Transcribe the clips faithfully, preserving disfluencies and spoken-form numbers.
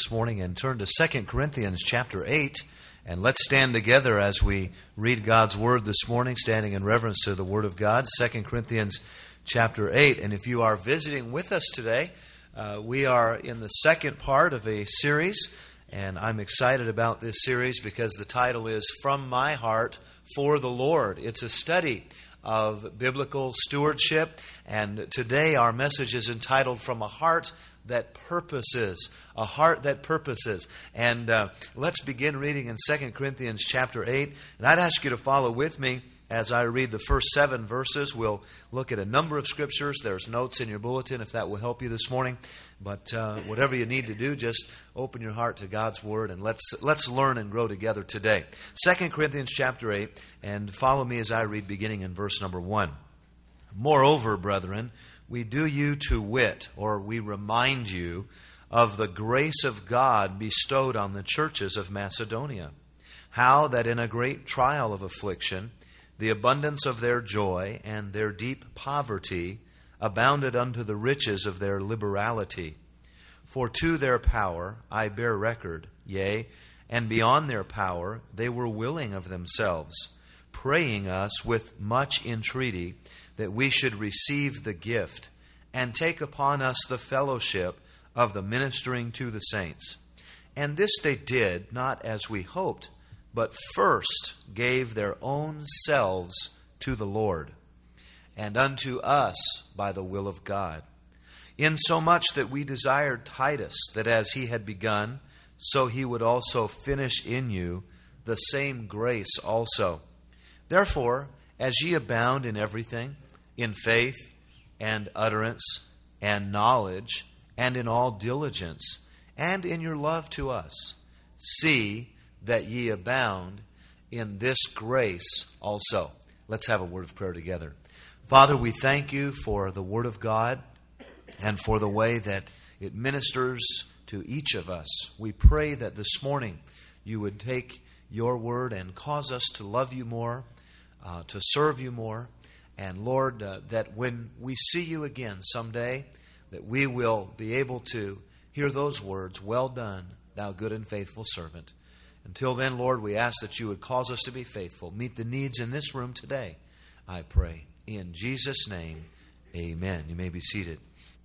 this morning and turn to Second Corinthians chapter eight. And let's stand together as we read God's Word this morning, standing in reverence to the Word of God. Second Corinthians chapter eight. And if you are visiting with us today, uh, we are in the second part of a series. And I'm excited about this series because the title is From My Heart for the Lord. It's a study of biblical stewardship. And today our message is entitled From a Heart That Purposes. A heart that purposes. And uh, let's begin reading in Second Corinthians chapter eight. And I'd ask you to follow with me as I read the first seven verses. We'll look at a number of scriptures. There's notes in your bulletin if that will help you this morning. But uh, whatever you need to do, just open your heart to God's Word and let's let's learn and grow together today. Second Corinthians chapter eight, and follow me as I read beginning in verse number one. Moreover, brethren, we do you to wit, or we remind you, of the grace of God bestowed on the churches of Macedonia, how that in a great trial of affliction, the abundance of their joy and their deep poverty abounded unto the riches of their liberality. For to their power I bear record, yea, and beyond their power they were willing of themselves, praying us with much entreaty that we should receive the gift and take upon us the fellowship of the ministering to the saints. And this they did, not as we hoped, but first gave their own selves to the Lord, and unto us by the will of God, insomuch that we desired Titus, that as he had begun, so he would also finish in you the same grace also. Therefore, as ye abound in everything, in faith and utterance and knowledge, and in all diligence, and in your love to us, see that ye abound in this grace also. Let's have a word of prayer together. Father, we thank you for the Word of God and for the way that it ministers to each of us. We pray that this morning you would take your Word and cause us to love you more, uh, to serve you more, and Lord, uh, that when we see you again someday, that we will be able to hear those words, well done, thou good and faithful servant. Until then, Lord, we ask that you would cause us to be faithful. Meet the needs in this room today, I pray. In Jesus' name, amen. You may be seated.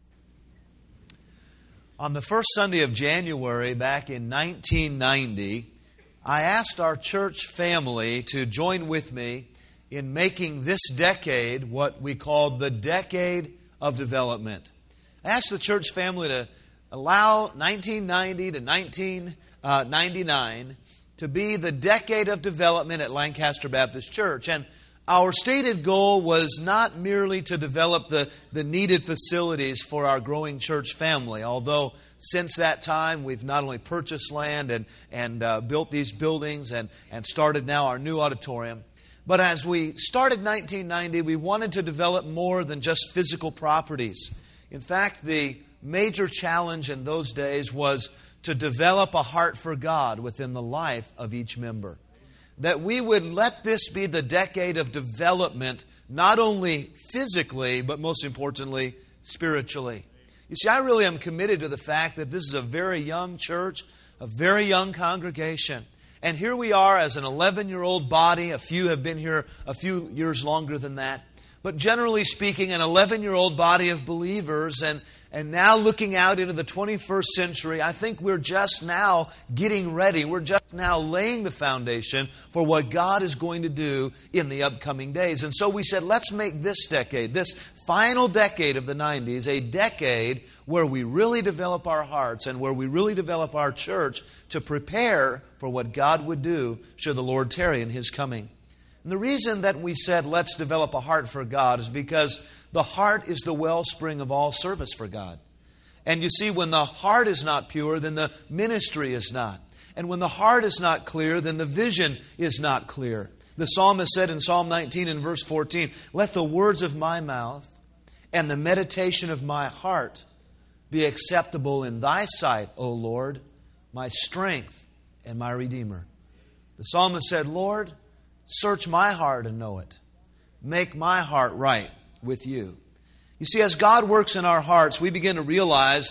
On the first Sunday of January back in nineteen ninety, I asked our church family to join with me in making this decade what we called the Decade of Development. I asked the church family to allow nineteen ninety to nineteen ninety-nine to be the decade of development at Lancaster Baptist Church. And our stated goal was not merely to develop the, the needed facilities for our growing church family, although since that time we've not only purchased land and, and uh, built these buildings and, and started now our new auditorium, but as we started nineteen ninety, we wanted to develop more than just physical properties. In fact, the major challenge in those days was to develop a heart for God within the life of each member. That we would let this be the decade of development, not only physically, but most importantly, spiritually. You see, I really am committed to the fact that this is a very young church, a very young congregation. And here we are as an eleven-year-old body. A few have been here a few years longer than that. But generally speaking, an eleven-year-old body of believers, and, and now looking out into the twenty-first century, I think we're just now getting ready. We're just now laying the foundation for what God is going to do in the upcoming days. And so we said, let's make this decade, this final decade of the nineties, a decade where we really develop our hearts and where we really develop our church to prepare for what God would do should the Lord tarry in His coming. And the reason that we said, let's develop a heart for God is because the heart is the wellspring of all service for God. And you see, when the heart is not pure, then the ministry is not. And when the heart is not clear, then the vision is not clear. The psalmist said in Psalm nineteen and verse fourteen, let the words of my mouth and the meditation of my heart be acceptable in thy sight, O Lord, my strength and my Redeemer. The psalmist said, Lord, search my heart and know it. Make my heart right with you. You see, as God works in our hearts, we begin to realize that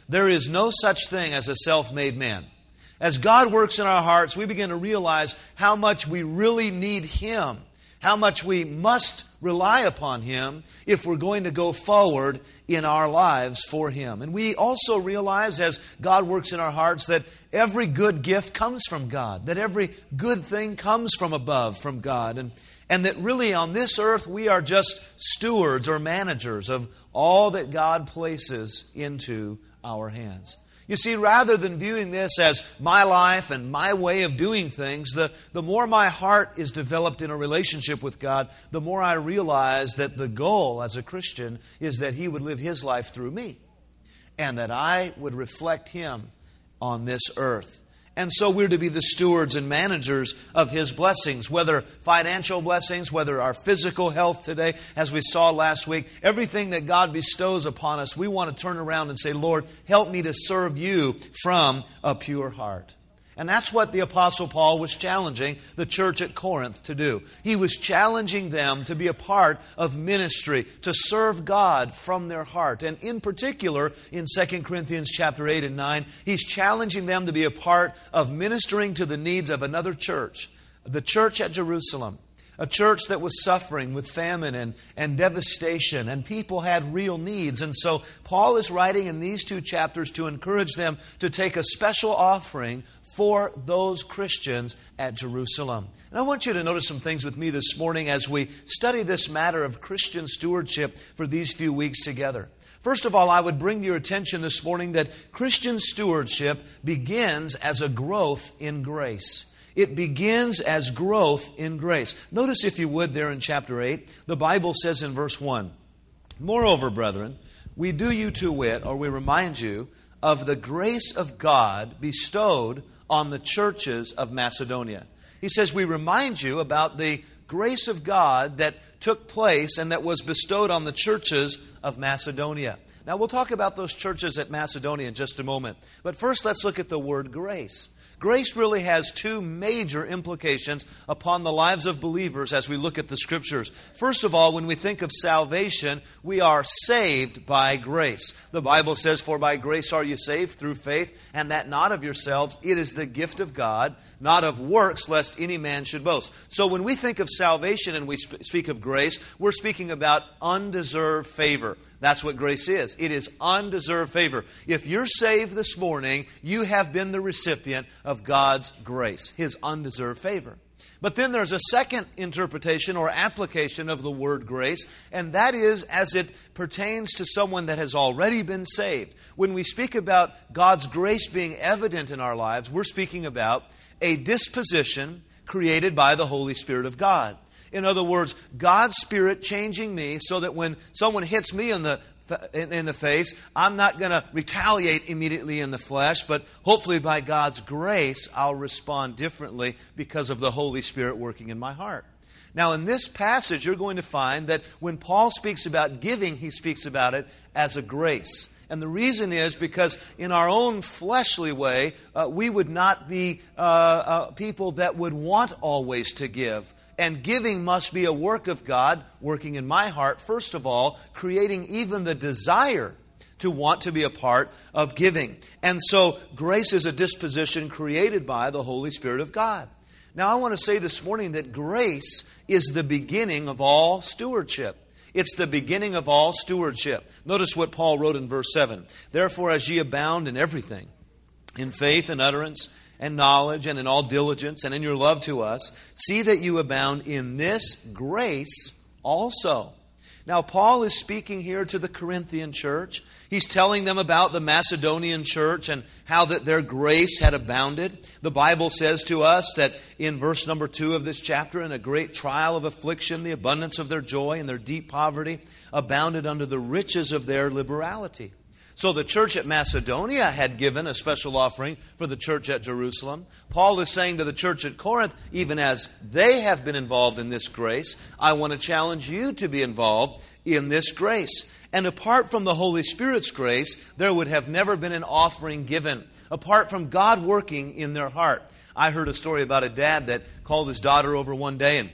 there is no such thing as a self-made man. As God works in our hearts, we begin to realize how much we really need Him, how much we must rely upon Him if we're going to go forward in our lives for Him. And we also realize, as God works in our hearts, that every good gift comes from God, that every good thing comes from above, from God, and, and that really on this earth we are just stewards or managers of all that God places into our hands. You see, rather than viewing this as my life and my way of doing things, the, the more my heart is developed in a relationship with God, the more I realize that the goal as a Christian is that He would live His life through me and that I would reflect Him on this earth. And so we're to be the stewards and managers of His blessings, whether financial blessings, whether our physical health today, as we saw last week, everything that God bestows upon us, we want to turn around and say, Lord, help me to serve You from a pure heart. And that's what the Apostle Paul was challenging the church at Corinth to do. He was challenging them to be a part of ministry, to serve God from their heart. And in particular, in Second Corinthians chapter eight and nine, he's challenging them to be a part of ministering to the needs of another church, the church at Jerusalem. A church that was suffering with famine and, and devastation, and people had real needs. And so Paul is writing in these two chapters to encourage them to take a special offering for those Christians at Jerusalem. And I want you to notice some things with me this morning as we study this matter of Christian stewardship for these few weeks together. First of all, I would bring to your attention this morning that Christian stewardship begins as a growth in grace. It begins as growth in grace. Notice, if you would, there in chapter eight, the Bible says in verse one, Moreover, brethren, we do you to wit, or we remind you, of the grace of God bestowed on the churches of Macedonia. He says, we remind you about the grace of God that took place and that was bestowed on the churches of Macedonia. Now, we'll talk about those churches at Macedonia in just a moment. But first, let's look at the word grace. Grace really has two major implications upon the lives of believers as we look at the Scriptures. First of all, when we think of salvation, we are saved by grace. The Bible says, For by grace are you saved through faith, and that not of yourselves. It is the gift of God, not of works, lest any man should boast. So when we think of salvation and we sp- speak of grace, we're speaking about undeserved favor. That's what grace is. It is undeserved favor. If you're saved this morning, you have been the recipient of God's grace, His undeserved favor. But then there's a second interpretation or application of the word grace, and that is as it pertains to someone that has already been saved. When we speak about God's grace being evident in our lives, we're speaking about a disposition created by the Holy Spirit of God. In other words, God's Spirit changing me so that when someone hits me in the in the face, I'm not going to retaliate immediately in the flesh, but hopefully by God's grace, I'll respond differently because of the Holy Spirit working in my heart. Now, in this passage, you're going to find that when Paul speaks about giving, he speaks about it as a grace. And the reason is because in our own fleshly way, uh, we would not be uh, uh, people that would want always to give. And giving must be a work of God working in my heart, first of all, creating even the desire to want to be a part of giving. And so grace is a disposition created by the Holy Spirit of God. Now, I want to say this morning that grace is the beginning of all stewardship. It's the beginning of all stewardship. Notice what Paul wrote in verse seven. Therefore, as ye abound in everything, in faith and utterance, and knowledge, and in all diligence, and in your love to us, see that you abound in this grace also. Now, Paul is speaking here to the Corinthian church. He's telling them about the Macedonian church and how that their grace had abounded. The Bible says to us that in verse number two of this chapter, in a great trial of affliction, the abundance of their joy and their deep poverty abounded under the riches of their liberality. So the church at Macedonia had given a special offering for the church at Jerusalem. Paul is saying to the church at Corinth, even as they have been involved in this grace, I want to challenge you to be involved in this grace. And apart from the Holy Spirit's grace, there would have never been an offering given, apart from God working in their heart. I heard a story about a dad that called his daughter over one day and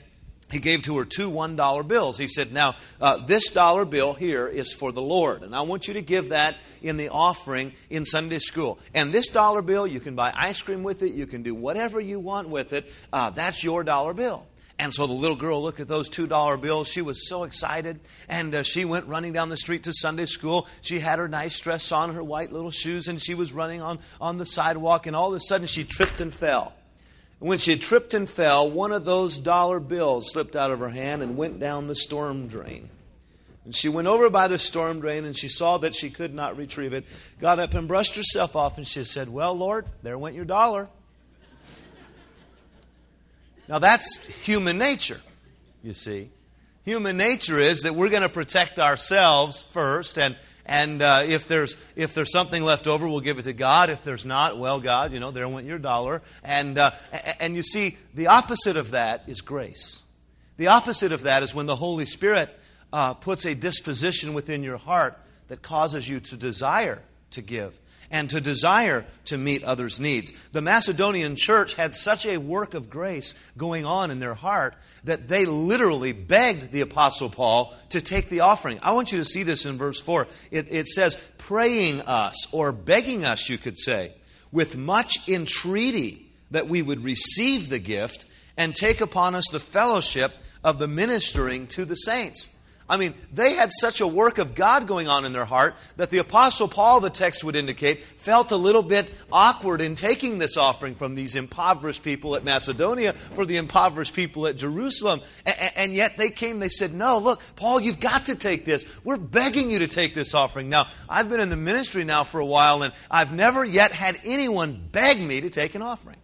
he gave to her two one-dollar bills. He said, now, uh, this dollar bill here is for the Lord, and I want you to give that in the offering in Sunday school. And this dollar bill, you can buy ice cream with it. You can do whatever you want with it. Uh, that's your dollar bill. And so the little girl looked at those two dollar bills. She was so excited, and uh, she went running down the street to Sunday school. She had her nice dress on, her white little shoes, and she was running on, on the sidewalk, and all of a sudden she tripped and fell. When she tripped and fell, one of those dollar bills slipped out of her hand and went down the storm drain. And she went over by the storm drain, and she saw that she could not retrieve it, got up and brushed herself off, and she said, well, Lord, there went your dollar. Now, that's human nature, you see. Human nature is that we're going to protect ourselves first, and And uh, if there's if there's something left over, we'll give it to God. If there's not, well, God, you know, there went your dollar. And uh, and you see, the opposite of that is grace. The opposite of that is when the Holy Spirit uh, puts a disposition within your heart that causes you to desire to give and to desire to meet others' needs. The Macedonian church had such a work of grace going on in their heart that they literally begged the Apostle Paul to take the offering. I want you to see this in verse four. It, it says, praying us, or begging us, you could say, with much entreaty that we would receive the gift and take upon us the fellowship of the ministering to the saints. I mean, they had such a work of God going on in their heart that the Apostle Paul, the text would indicate, felt a little bit awkward in taking this offering from these impoverished people at Macedonia for the impoverished people at Jerusalem. And yet they came, they said, no, look, Paul, you've got to take this. We're begging you to take this offering. Now, I've been in the ministry now for a while, and I've never yet had anyone beg me to take an offering.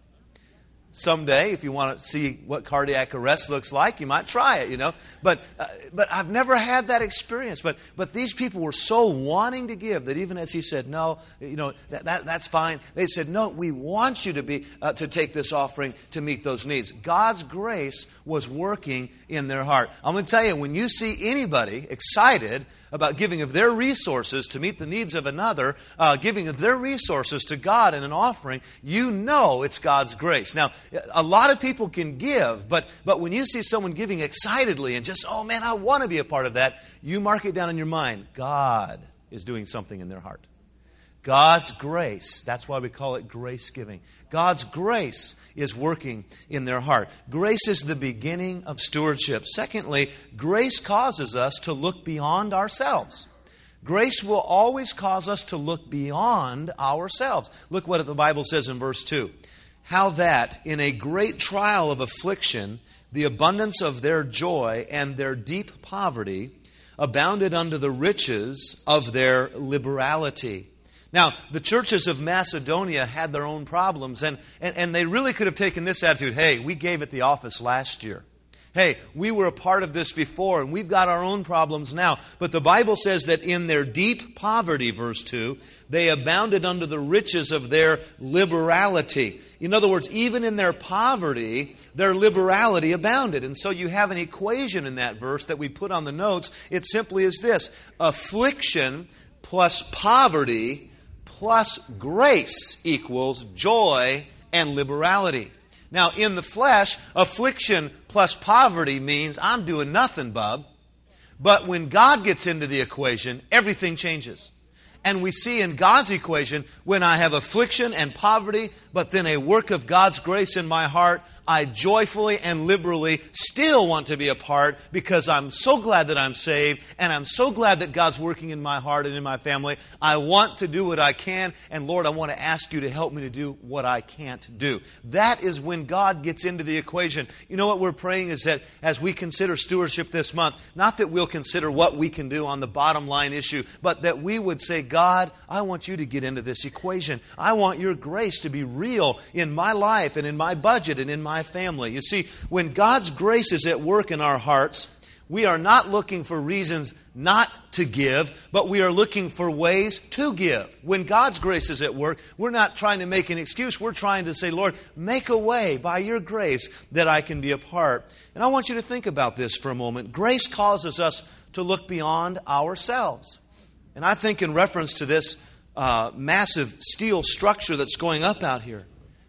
Someday, if you want to see what cardiac arrest looks like, you might try it, you know. But uh, but I've never had that experience. But but these people were so wanting to give that even as he said, no, you know, that, that that's fine. They said, no, we want you to be uh, to take this offering to meet those needs. God's grace was working in their heart. I'm going to tell you, when you see anybody excited about giving of their resources to meet the needs of another, uh, giving of their resources to God in an offering, you know it's God's grace. Now, a lot of people can give, but, but when you see someone giving excitedly and just, oh man, I want to be a part of that, you mark it down in your mind. God is doing something in their heart. God's grace, that's why we call it grace giving. God's grace is working in their heart. Grace is the beginning of stewardship. Secondly, grace causes us to look beyond ourselves. Grace will always cause us to look beyond ourselves. Look what the Bible says in verse two. How that in a great trial of affliction, the abundance of their joy and their deep poverty abounded unto the riches of their liberality. Now, the churches of Macedonia had their own problems, and, and, and they really could have taken this attitude, hey, we gave at the office last year. Hey, we were a part of this before, and we've got our own problems now. But the Bible says that in their deep poverty, verse two, they abounded unto the riches of their liberality. In other words, even in their poverty, their liberality abounded. And so you have an equation in that verse that we put on the notes. It simply is this: affliction plus poverty plus grace equals joy and liberality. Now, in the flesh, affliction plus poverty means I'm doing nothing, bub. But when God gets into the equation, everything changes. And we see in God's equation, when I have affliction and poverty, but then a work of God's grace in my heart, I joyfully and liberally still want to be a part because I'm so glad that I'm saved and I'm so glad that God's working in my heart and in my family. I want to do what I can, and Lord, I want to ask you to help me to do what I can't do. That is when God gets into the equation. You know what we're praying is that as we consider stewardship this month, not that we'll consider what we can do on the bottom line issue, but that we would say, God, I want you to get into this equation. I want your grace to be real in my life and in my budget and in my family. You see, when God's grace is at work in our hearts, we are not looking for reasons not to give, but we are looking for ways to give. When God's grace is at work, we're not trying to make an excuse. We're trying to say, Lord, make a way by your grace that I can be a part. And I want you to think about this for a moment. Grace causes us to look beyond ourselves. And I think in reference to this uh, massive steel structure that's going up out here,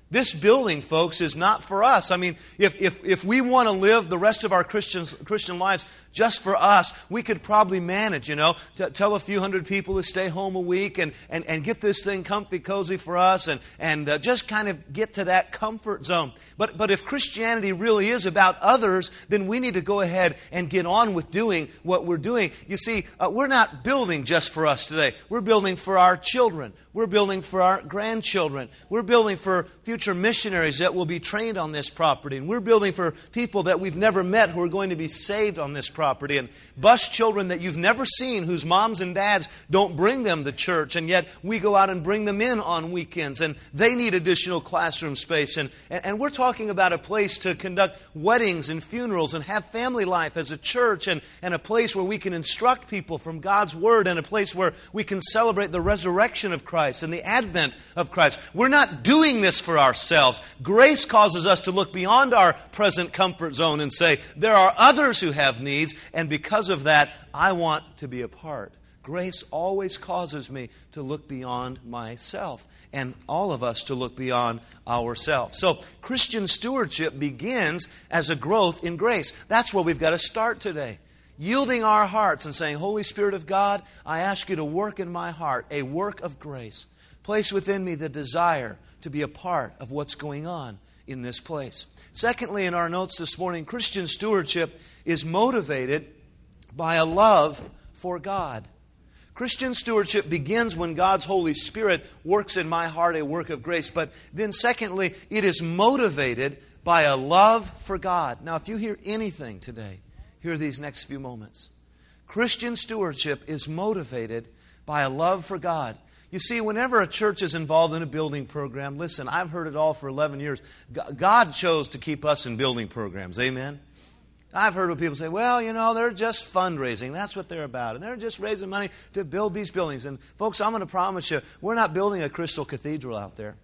This building, folks, is not for us. I mean, if, if, if we want to live the rest of our Christians, Christian lives just for us, we could probably manage, you know, to tell a few hundred people to stay home a week and, and, and get this thing comfy, cozy for us and, and uh, just kind of get to that comfort zone. But, but if Christianity really is about others, then we need to go ahead and get on with doing what we're doing. You see, uh, we're not building just for us today. We're building for our children. We're building for our grandchildren. We're building for future missionaries that will be trained on this property. And we're building for people that we've never met who are going to be saved on this property. And bus children that you've never seen whose moms and dads don't bring them to church. And yet we go out and bring them in on weekends. And they need additional classroom space. And, and we're talking about a place to conduct weddings and funerals and have family life as a church. And, and a place where we can instruct people from God's Word. And a place where we can celebrate the resurrection of Christ and the advent of Christ. We're not doing this for ourselves. Grace causes us to look beyond our present comfort zone and say, there are others who have needs, and because of that, I want to be a part. Grace always causes me to look beyond myself, and all of us to look beyond ourselves. So, Christian stewardship begins as a growth in grace. That's where we've got to start today. Yielding our hearts and saying, Holy Spirit of God, I ask you to work in my heart a work of grace. Place within me the desire to be a part of what's going on in this place. Secondly, in our notes this morning, Christian stewardship is motivated by a love for God. Christian stewardship begins when God's Holy Spirit works in my heart a work of grace. But then secondly, it is motivated by a love for God. Now, if you hear anything today, hear these next few moments. Christian stewardship is motivated by a love for God. You see, whenever a church is involved in a building program, listen, I've heard it all for eleven years. God chose to keep us in building programs. Amen? I've heard people say, well, you know, they're just fundraising. That's what they're about. And they're just raising money to build these buildings. And folks, I'm going to promise you, we're not building a crystal cathedral out there.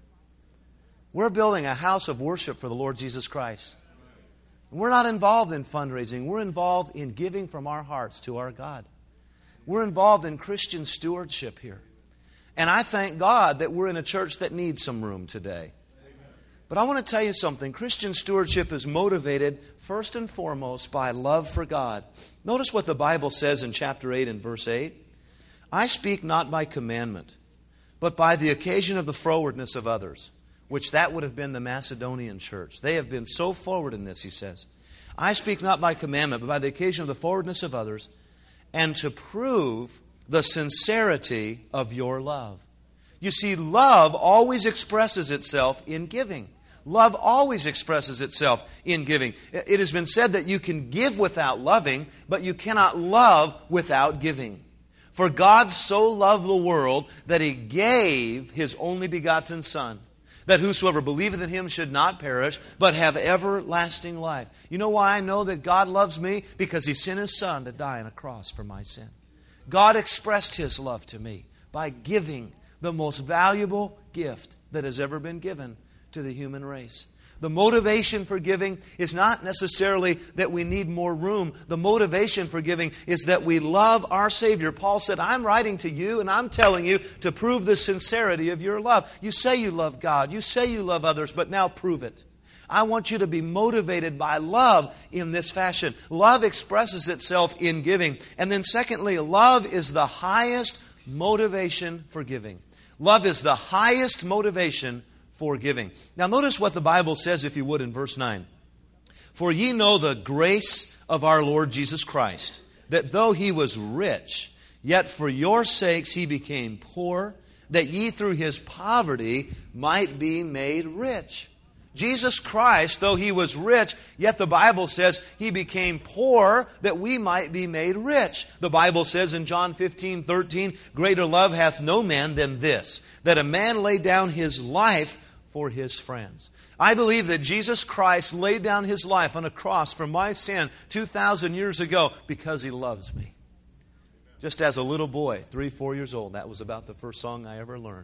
We're building a house of worship for the Lord Jesus Christ. We're not involved in fundraising. We're involved in giving from our hearts to our God. We're involved in Christian stewardship here. And I thank God that we're in a church that needs some room today. But I want to tell you something. Christian stewardship is motivated first and foremost by love for God. Notice what the Bible says in chapter eight and verse eight. I speak not by commandment, but by the occasion of the frowardness of others, which that would have been the Macedonian church. They have been so forward in this, he says. I speak not by commandment, but by the occasion of the forwardness of others, and to prove the sincerity of your love. You see, love always expresses itself in giving. Love always expresses itself in giving. It has been said that you can give without loving, but you cannot love without giving. For God so loved the world that He gave His only begotten Son, that whosoever believeth in Him should not perish, but have everlasting life. You know why I know that God loves me? Because He sent His Son to die on a cross for my sin. God expressed His love to me by giving the most valuable gift that has ever been given to the human race. The motivation for giving is not necessarily that we need more room. The motivation for giving is that we love our Savior. Paul said, I'm writing to you and I'm telling you to prove the sincerity of your love. You say you love God. You say you love others, but now prove it. I want you to be motivated by love in this fashion. Love expresses itself in giving. And then secondly, love is the highest motivation for giving. Love is the highest motivation for giving. Now notice what the Bible says, if you would, in verse nine. For ye know the grace of our Lord Jesus Christ, that though He was rich, yet for your sakes He became poor, that ye through His poverty might be made rich. Jesus Christ, though He was rich, yet the Bible says He became poor that we might be made rich. The Bible says in John fifteen thirteen, greater love hath no man than this, that a man lay down his life for his friends. I believe that Jesus Christ laid down His life on a cross for my sin two thousand years ago because He loves me. Just as a little boy, three, four years old, that was about the first song I ever learned.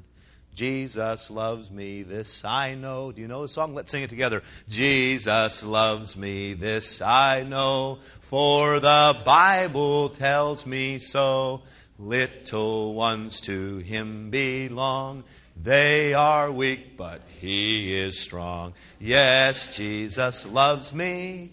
Jesus loves me, this I know. Do you know the song? Let's sing it together. Jesus loves me, this I know, for the Bible tells me so. Little ones to Him belong. They are weak, but He is strong. Yes, Jesus loves me.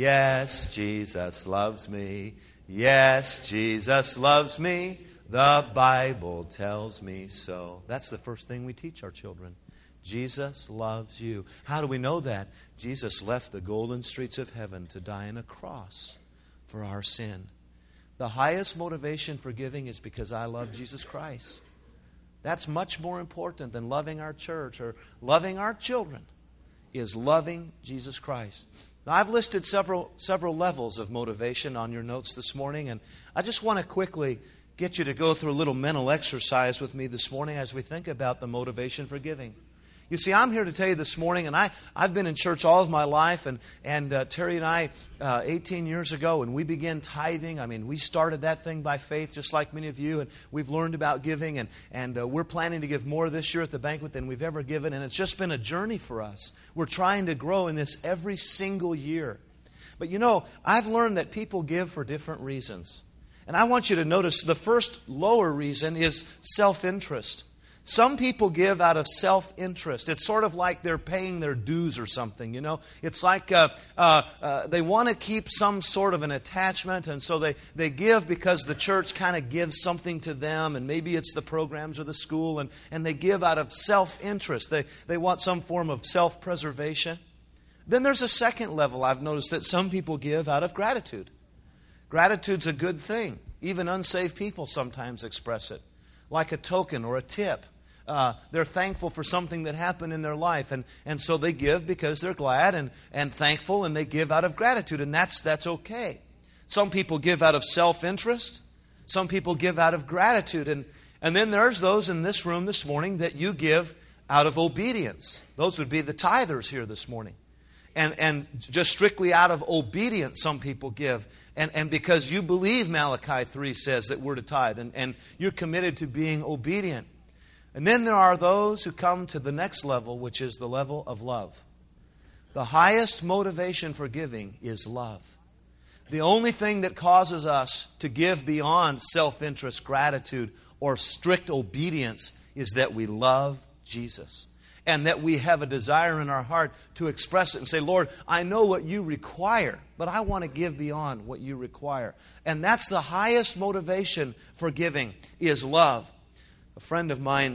Yes, Jesus loves me. Yes, Jesus loves me. The Bible tells me so. That's the first thing we teach our children. Jesus loves you. How do we know that? Jesus left the golden streets of heaven to die on a cross for our sin. The highest motivation for giving is because I love Jesus Christ. That's much more important than loving our church or loving our children, is loving Jesus Christ. Now, I've listed several several levels of motivation on your notes this morning, and I just want to quickly get you to go through a little mental exercise with me this morning as we think about the motivation for giving. You see, I'm here to tell you this morning, and I, I've been in church all of my life, and, and uh, Terry and I, uh, eighteen years ago, when we began tithing, I mean, we started that thing by faith, just like many of you, and we've learned about giving, and, and uh, we're planning to give more this year at the banquet than we've ever given, and it's just been a journey for us. We're trying to grow in this every single year. But you know, I've learned that people give for different reasons. And I want you to notice the first lower reason is self-interest. Some people give out of self-interest. It's sort of like they're paying their dues or something, you know. It's like uh, uh, uh, they want to keep some sort of an attachment, and so they, they give because the church kind of gives something to them, and maybe it's the programs or the school, and, and they give out of self-interest. They, they want some form of self-preservation. Then there's a second level I've noticed that some people give out of gratitude. Gratitude's a good thing. Even unsaved people sometimes express it, like a token or a tip. Uh, they're thankful for something that happened in their life, and, and so they give because they're glad and, and thankful, and they give out of gratitude, and that's, that's okay. Some people give out of self-interest. Some people give out of gratitude, and, and then there's those in this room this morning that you give out of obedience. Those would be the tithers here this morning. And, and just strictly out of obedience, some people give. And, and because you believe Malachi three says that we're to tithe, and, and you're committed to being obedient. And then there are those who come to the next level, which is the level of love. The highest motivation for giving is love. The only thing that causes us to give beyond self-interest, gratitude, or strict obedience is that we love Jesus. And that we have a desire in our heart to express it and say, Lord, I know what you require, but I want to give beyond what you require. And that's the highest motivation for giving, is love. A friend of mine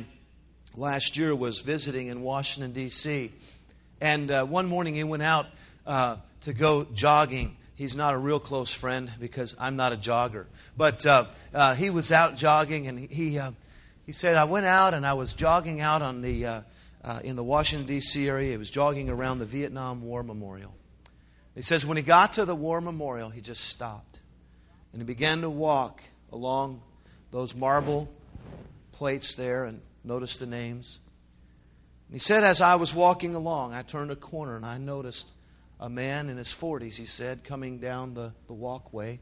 last year was visiting in Washington, D C, and uh, one morning he went out uh, to go jogging. He's not a real close friend because I'm not a jogger. But uh, uh, he was out jogging, and he he, uh, he said, I went out and I was jogging out on the uh, uh, in the Washington, D C area. He was jogging around the Vietnam War Memorial. He says when he got to the War Memorial, he just stopped. And he began to walk along those marble plates there and noticed the names. And he said, as I was walking along, I turned a corner and I noticed a man in his forties, he said, coming down the, the walkway.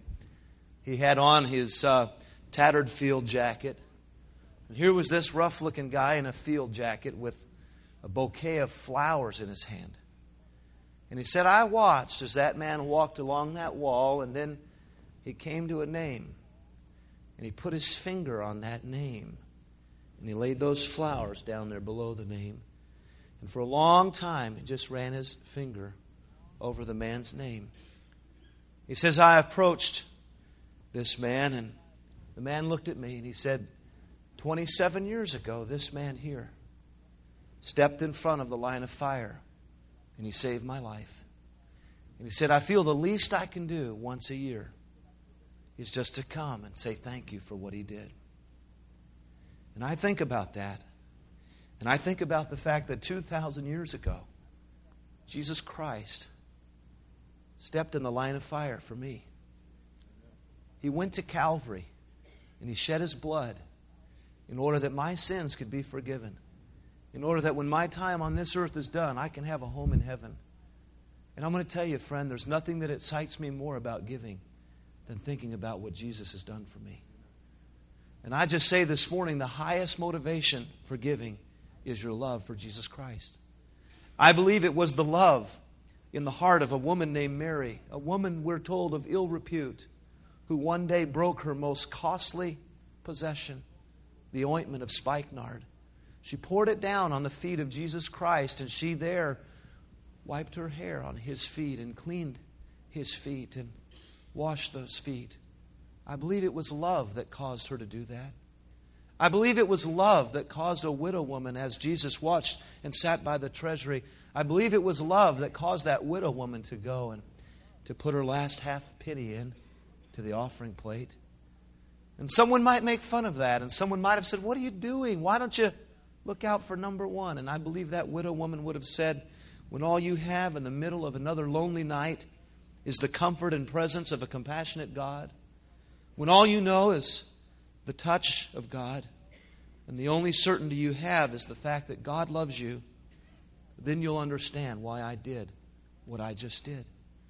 He had on his uh, tattered field jacket. And here was this rough-looking guy in a field jacket with a bouquet of flowers in his hand. And he said, I watched as that man walked along that wall, and then he came to a name. And he put his finger on that name. And he laid those flowers down there below the name. And for a long time, he just ran his finger over the man's name. He says, I approached this man, and the man looked at me, and he said, twenty-seven years ago, this man here stepped in front of the line of fire, and he saved my life. And he said, I feel the least I can do once a year is just to come and say thank you for what he did. And I think about that. And I think about the fact that two thousand years ago, Jesus Christ stepped in the line of fire for me. He went to Calvary and he shed his blood in order that my sins could be forgiven. In order that when my time on this earth is done, I can have a home in heaven. And I'm going to tell you, friend, there's nothing that excites me more about giving than thinking about what Jesus has done for me. And I just say this morning, the highest motivation for giving is your love for Jesus Christ. I believe it was the love in the heart of a woman named Mary, a woman, we're told, of ill repute, who one day broke her most costly possession, the ointment of spikenard. She poured it down on the feet of Jesus Christ, and she there wiped her hair on His feet and cleaned His feet and washed those feet. I believe it was love that caused her to do that. I believe it was love that caused a widow woman, as Jesus watched and sat by the treasury, I believe it was love that caused that widow woman to go and to put her last half penny in to the offering plate. And someone might make fun of that, and someone might have said, "What are you doing? Why don't you look out for number one?" And I believe that widow woman would have said, when all you have in the middle of another lonely night is the comfort and presence of a compassionate God, when all you know is the touch of God, and the only certainty you have is the fact that God loves you, then you'll understand why I did what I just did.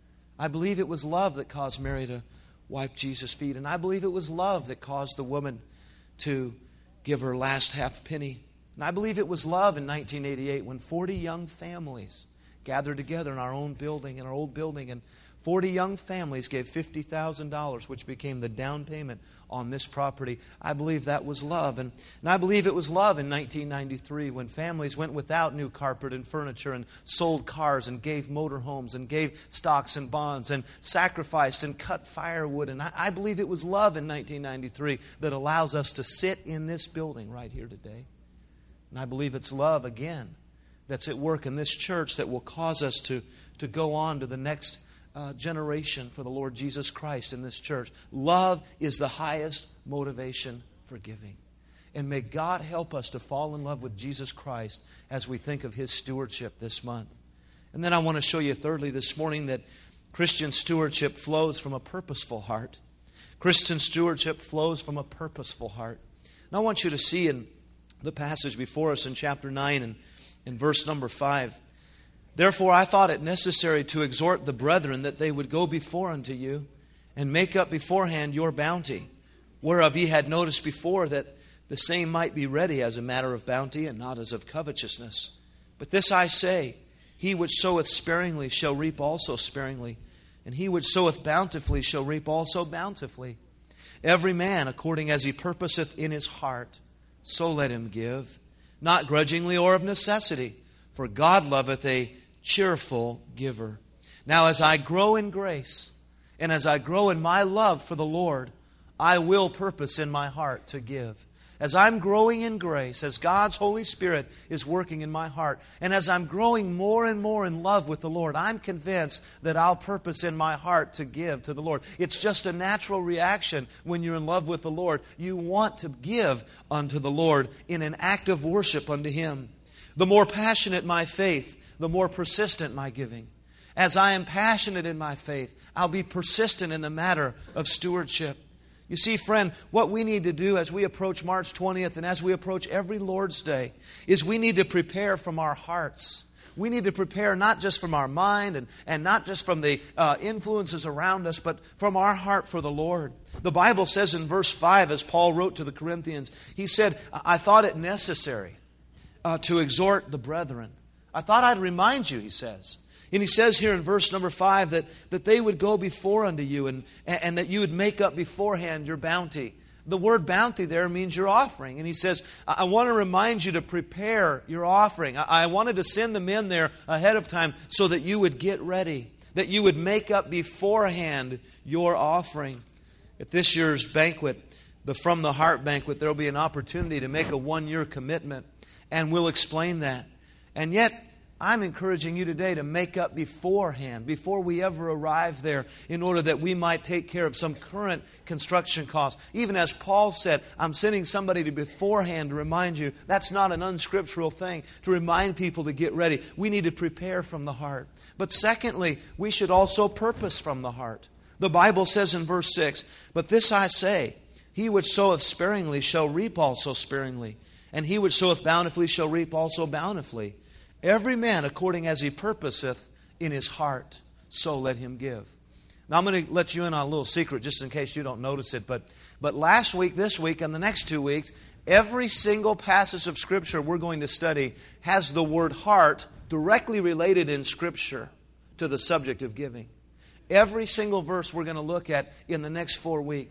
I believe it was love that caused Mary to wipe Jesus' feet, and I believe it was love that caused the woman to give her last half penny. And I believe it was love in nineteen eighty-eight when forty young families gathered together in our own building, in our old building, and forty young families gave fifty thousand dollars, which became the down payment on this property. I believe that was love. And, and I believe it was love in nineteen ninety-three when families went without new carpet and furniture and sold cars and gave motorhomes and gave stocks and bonds and sacrificed and cut firewood. And I, I believe it was love in nineteen ninety-three that allows us to sit in this building right here today. And I believe it's love, again, that's at work in this church that will cause us to, to go on to the next Uh, generation for the Lord Jesus Christ in this church. Love is the highest motivation for giving. And may God help us to fall in love with Jesus Christ as we think of His stewardship this month. And then I want to show you thirdly this morning that Christian stewardship flows from a purposeful heart. Christian stewardship flows from a purposeful heart. And I want you to see in the passage before us in chapter nine and in verse number five, "Therefore I thought it necessary to exhort the brethren that they would go before unto you and make up beforehand your bounty, whereof ye had noticed before that the same might be ready as a matter of bounty and not as of covetousness. But this I say, he which soweth sparingly shall reap also sparingly, and he which soweth bountifully shall reap also bountifully. Every man according as he purposeth in his heart, so let him give, not grudgingly or of necessity, for God loveth a cheerful giver. Now as I grow in grace, and as I grow in my love for the Lord, I will purpose in my heart to give. As I'm growing in grace, as God's Holy Spirit is working in my heart, and as I'm growing more and more in love with the Lord, I'm convinced that I'll purpose in my heart to give to the Lord. It's just a natural reaction when you're in love with the Lord. You want to give unto the Lord in an act of worship unto Him. The more passionate my faith, the more persistent my giving. As I am passionate in my faith, I'll be persistent in the matter of stewardship. You see, friend, what we need to do as we approach March twentieth and as we approach every Lord's Day is we need to prepare from our hearts. We need to prepare not just from our mind and, and not just from the uh, influences around us, but from our heart for the Lord. The Bible says in verse five, as Paul wrote to the Corinthians, he said, I thought it necessary uh, to exhort the brethren. I thought I'd remind you, he says. And he says here in verse number five that, that they would go before unto you and, and that you would make up beforehand your bounty. The word bounty there means your offering. And he says, I, I want to remind you to prepare your offering. I, I wanted to send them in there ahead of time so that you would get ready, that you would make up beforehand your offering. At this year's banquet, the From the Heart banquet, there will be an opportunity to make a one-year commitment. And we'll explain that. And yet, I'm encouraging you today to make up beforehand, before we ever arrive there, in order that we might take care of some current construction costs. Even as Paul said, I'm sending somebody to beforehand to remind you. That's not an unscriptural thing, to remind people to get ready. We need to prepare from the heart. But secondly, we should also purpose from the heart. The Bible says in verse six, But this I say, he which soweth sparingly shall reap also sparingly, and he which soweth bountifully shall reap also bountifully. Every man according as he purposeth in his heart, so let him give. Now I'm going to let you in on a little secret just in case you don't notice it. But, but last week, this week, and the next two weeks, every single passage of Scripture we're going to study has the word heart directly related in Scripture to the subject of giving. Every single verse we're going to look at in the next four weeks.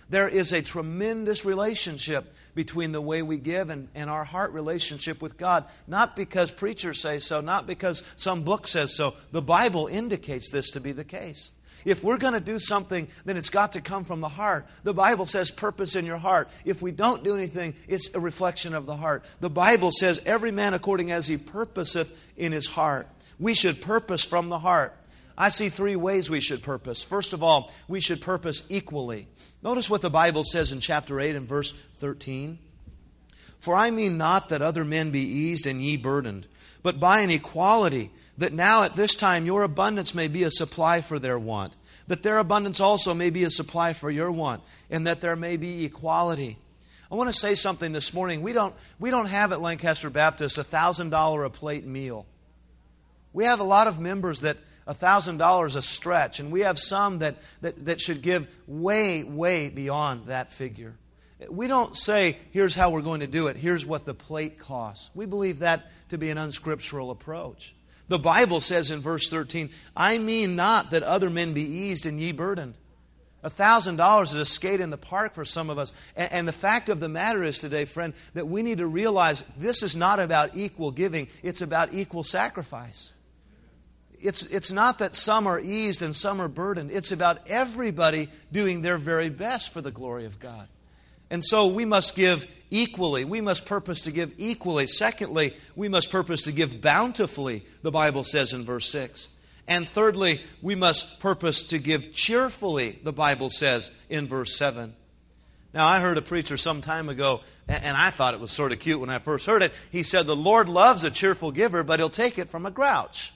There is a tremendous relationship between the way we give and, and our heart relationship with God. Not because preachers say so, not because some book says so. The Bible indicates this to be the case. If we're going to do something, then it's got to come from the heart. The Bible says purpose in your heart. If we don't do anything, it's a reflection of the heart. The Bible says every man according as he purposeth in his heart. We should purpose from the heart. I see three ways we should purpose. First of all, we should purpose equally. Notice what the Bible says in chapter eight and verse thirteen. For I mean not that other men be eased and ye burdened, but by an equality, that now at this time your abundance may be a supply for their want, that their abundance also may be a supply for your want, and that there may be equality. I want to say something this morning. We don't, we don't have at Lancaster Baptist a one thousand dollars a plate meal. We have a lot of members that one thousand dollars a stretch, and we have some that, that, that should give way, way beyond that figure. We don't say, here's how we're going to do it, here's what the plate costs. We believe that to be an unscriptural approach. The Bible says in verse thirteen, I mean not that other men be eased and ye burdened. A thousand dollars is a skate in the park for some of us. And, and the fact of the matter is today, friend, that we need to realize this is not about equal giving. It's about equal sacrifice. It's, it's not that some are eased and some are burdened. It's about everybody doing their very best for the glory of God. And so we must give equally. We must purpose to give equally. Secondly, we must purpose to give bountifully, the Bible says in verse six. And thirdly, we must purpose to give cheerfully, the Bible says in verse seven. Now, I heard a preacher some time ago, and I thought it was sort of cute when I first heard it. He said, the Lord loves a cheerful giver, but He'll take it from a grouch.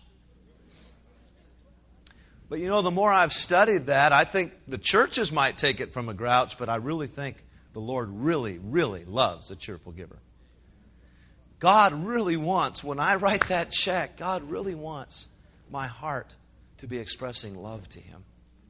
But you know, the more I've studied that, I think the churches might take it from a grouch, but I really think the Lord really, really loves a cheerful giver. God really wants, when I write that check, God really wants my heart to be expressing love to Him.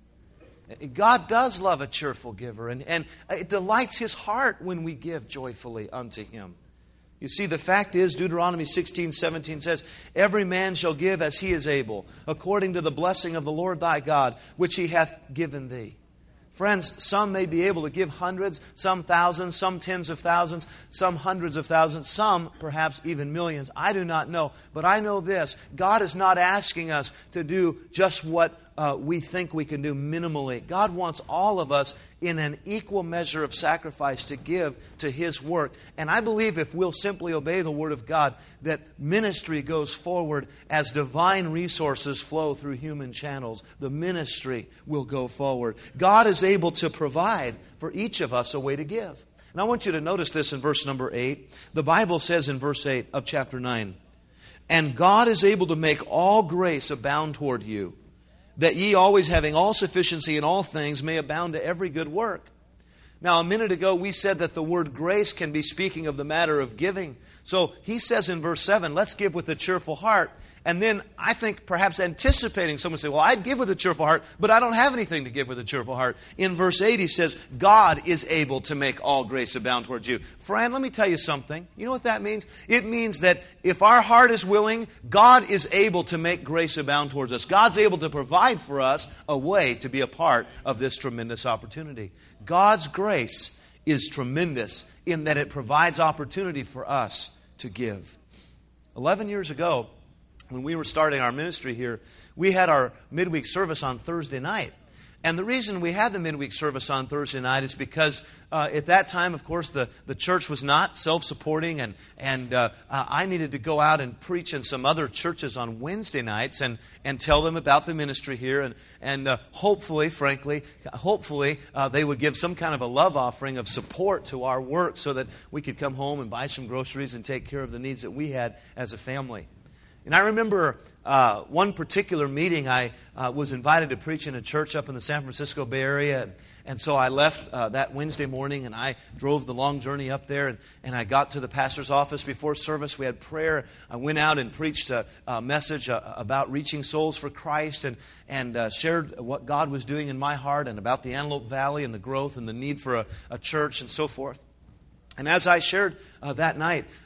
God does love a cheerful giver, and, and it delights His heart when we give joyfully unto Him. You see, the fact is, Deuteronomy sixteen seventeen says, every man shall give as he is able, according to the blessing of the Lord thy God, which He hath given thee. Friends, some may be able to give hundreds, some thousands, some tens of thousands, some hundreds of thousands, some perhaps even millions. I do not know. But I know this. God is not asking us to do just what uh, we think we can do minimally. God wants all of us in an equal measure of sacrifice to give to His work. And I believe if we'll simply obey the Word of God, that ministry goes forward as divine resources flow through human channels. The ministry will go forward. God is able to provide for each of us a way to give. And I want you to notice this in verse number eight. The Bible says in verse eight of chapter nine, and God is able to make all grace abound toward you, that ye always having all sufficiency in all things may abound to every good work. Now, a minute ago we said that the word grace can be speaking of the matter of giving. So he says in verse seven, let's give with a cheerful heart. And then I think perhaps anticipating someone say, well, I'd give with a cheerful heart, but I don't have anything to give with a cheerful heart. In verse eight he says, God is able to make all grace abound towards you. Friend, let me tell you something. You know what that means? It means that if our heart is willing, God is able to make grace abound towards us. God's able to provide for us a way to be a part of this tremendous opportunity. God's grace is tremendous in that it provides opportunity for us to give. Eleven years ago, when we were starting our ministry here, we had our midweek service on Thursday night. And the reason we had the midweek service on Thursday night is because uh, at that time, of course, the, the church was not self-supporting, and, and uh, I needed to go out and preach in some other churches on Wednesday nights and, and tell them about the ministry here. And, and uh, hopefully, frankly, hopefully uh, they would give some kind of a love offering of support to our work so that we could come home and buy some groceries and take care of the needs that we had as a family. And I remember uh, one particular meeting. I uh, was invited to preach in a church up in the San Francisco Bay Area. And so I left uh, that Wednesday morning, and I drove the long journey up there. And, and I got to the pastor's office before service. We had prayer. I went out and preached a, a message uh, about reaching souls for Christ, and, and uh, shared what God was doing in my heart and about the Antelope Valley and the growth and the need for a, a church and so forth. And as I shared uh, that night,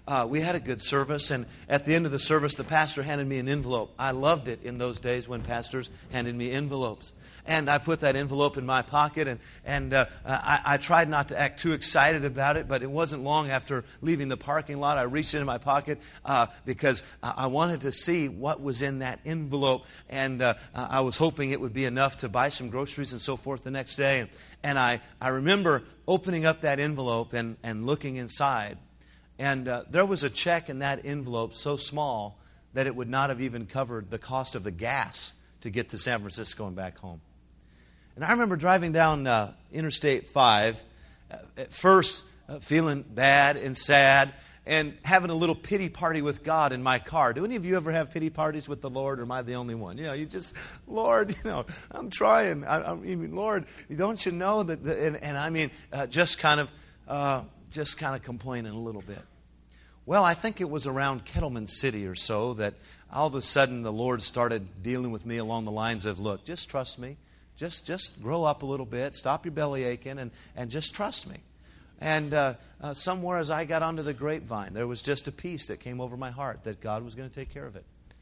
uh, we had a good service, and at the end of the service, the pastor handed me an envelope. I loved it in those days when pastors handed me envelopes. And I put that envelope in my pocket, and, and uh, I, I tried not to act too excited about it, but it wasn't long after leaving the parking lot. I reached into my pocket uh, because I wanted to see what was in that envelope, and uh, I was hoping it would be enough to buy some groceries and so forth the next day. And, and I, I remember opening up that envelope and, and looking inside. And uh, there was a check in that envelope so small that it would not have even covered the cost of the gas to get to San Francisco and back home. And I remember driving down uh, Interstate five, uh, at first uh, feeling bad and sad and having a little pity party with God in my car. Do any of you ever have pity parties with the Lord, or am I the only one? You know, you just, Lord, you know, I'm trying. I, I mean, Lord, don't you know that, the, and, and I mean, uh, just kind of... Uh, just kind of complaining a little bit. Well, I think it was around Kettleman City or so that all of a sudden the Lord started dealing with me along the lines of, look, just trust me. Just just grow up a little bit. Stop your belly aching and, and just trust me. And uh, uh, somewhere as I got onto the grapevine, there was just a peace that came over my heart that God was going to take care of it.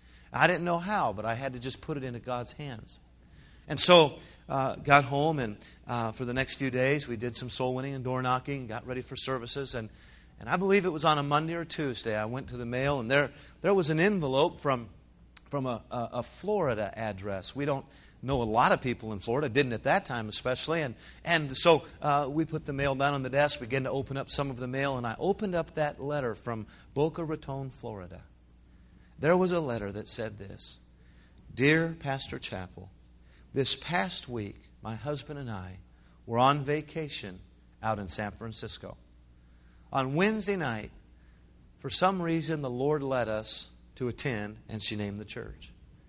I didn't know how, but I had to just put it into God's hands. And so uh, got home, and uh, for the next few days, we did some soul winning and door knocking, and got ready for services. And, and I believe it was on a Monday or Tuesday. I went to the mail, and there there was an envelope from from a, a, a Florida address. We don't know a lot of people in Florida, didn't at that time especially. And and so uh, we put the mail down on the desk, began to open up some of the mail, and I opened up that letter from Boca Raton, Florida. There was a letter that said this: Dear Pastor Chappell, this past week, my husband and I were on vacation out in San Francisco. On Wednesday night, for some reason, the Lord led us to attend, and she named the church.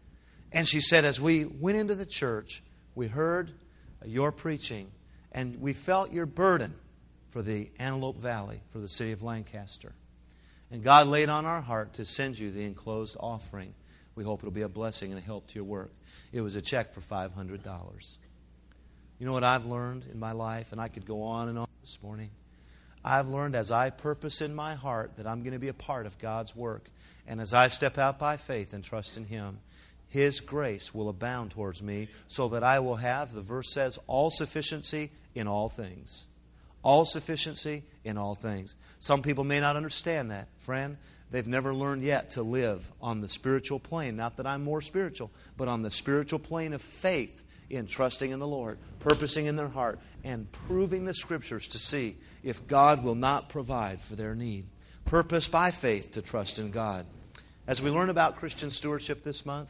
And she said, as we went into the church, we heard your preaching, and we felt your burden for the Antelope Valley, for the city of Lancaster. And God laid on our heart to send you the enclosed offering. We hope it'll be a blessing and a help to your work. It was a check for five hundred dollars. You know what I've learned in my life, and I could go on and on this morning. I've learned as I purpose in my heart that I'm going to be a part of God's work, and as I step out by faith and trust in Him, His grace will abound towards me so that I will have, the verse says, all sufficiency in all things. All sufficiency in all things. Some people may not understand that, friend. They've never learned yet to live on the spiritual plane. Not that I'm more spiritual, but on the spiritual plane of faith in trusting in the Lord, purposing in their heart, and proving the Scriptures to see if God will not provide for their need. Purpose by faith to trust in God. As we learn about Christian stewardship this month,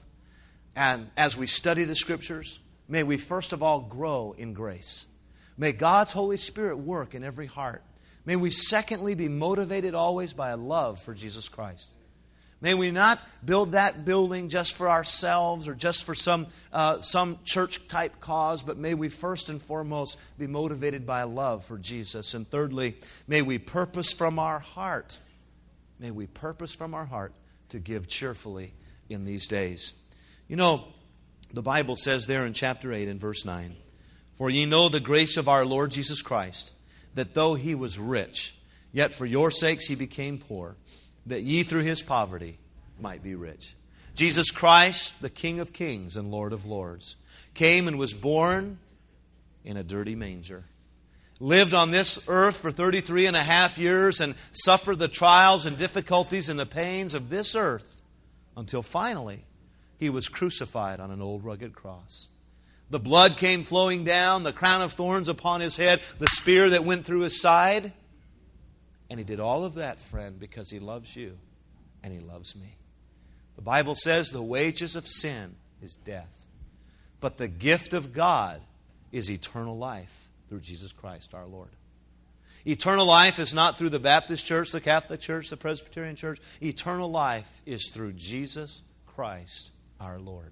and as we study the Scriptures, may we first of all grow in grace. May God's Holy Spirit work in every heart. May we secondly be motivated always by a love for Jesus Christ. May we not build that building just for ourselves or just for some uh, some church-type cause, but may we first and foremost be motivated by a love for Jesus. And thirdly, may we purpose from our heart, may we purpose from our heart to give cheerfully in these days. You know, the Bible says there in chapter eight and verse nine, For ye know the grace of our Lord Jesus Christ, that though He was rich, yet for your sakes He became poor, that ye through His poverty might be rich. Jesus Christ, the King of kings and Lord of lords, came and was born in a dirty manger. Lived on this earth for thirty-three and a half years and suffered the trials and difficulties and the pains of this earth until finally He was crucified on an old rugged cross. The blood came flowing down, the crown of thorns upon His head, the spear that went through His side. And He did all of that, friend, because He loves you and He loves me. The Bible says the wages of sin is death, but the gift of God is eternal life through Jesus Christ our Lord. Eternal life is not through the Baptist church, the Catholic church, the Presbyterian church. Eternal life is through Jesus Christ our Lord.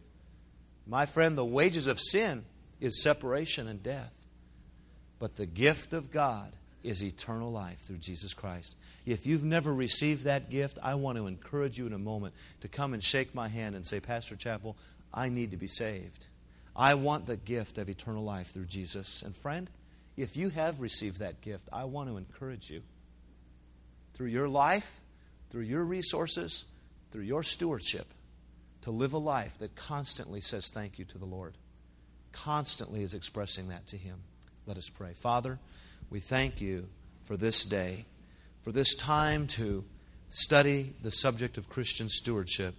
My friend, the wages of sin is separation and death. But the gift of God is eternal life through Jesus Christ. If you've never received that gift, I want to encourage you in a moment to come and shake my hand and say, Pastor Chappell, I need to be saved. I want the gift of eternal life through Jesus. And friend, if you have received that gift, I want to encourage you. through your life, through your resources, through your stewardship, to live a life that constantly says thank you to the Lord. Constantly is expressing that to Him. Let us pray. Father, we thank you for this day, for this time to study the subject of Christian stewardship.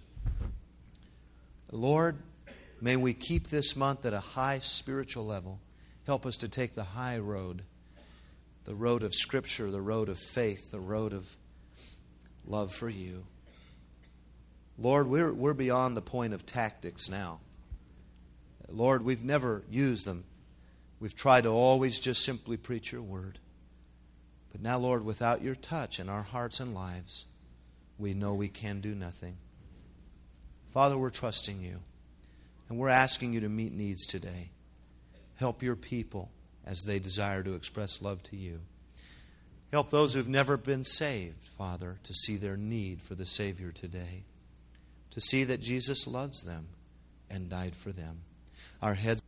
Lord, may we keep this month at a high spiritual level. Help us to take the high road, the road of Scripture, the road of faith, the road of love for you. Lord, we're, we're beyond the point of tactics now. Lord, we've never used them. We've tried to always just simply preach your word. But now, Lord, without your touch in our hearts and lives, we know we can do nothing. Father, we're trusting you, and we're asking you to meet needs today. Help your people as they desire to express love to you. Help those who've never been saved, Father, to see their need for the Savior today, to see that Jesus loves them and died for them. Our heads